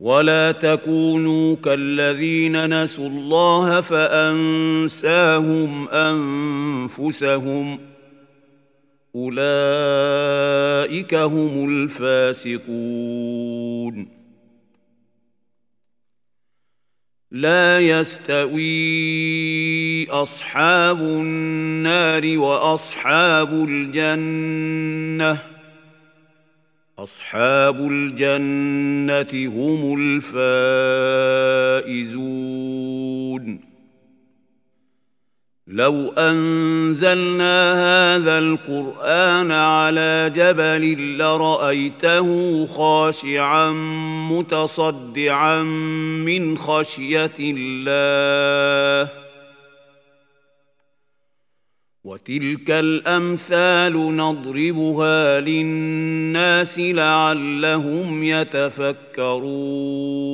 ولا تكونوا كالذين نسوا الله فأنساهم أنفسهم أولئك هم الفاسقون لا يستوي أصحاب النار وأصحاب الجنة أصحاب الجنة هم الفائزون لو أنزلنا هذا القرآن على جبل لرأيته خاشعا متصدعا من خشية الله وتلك الأمثال نضربها للناس لعلهم يتفكرون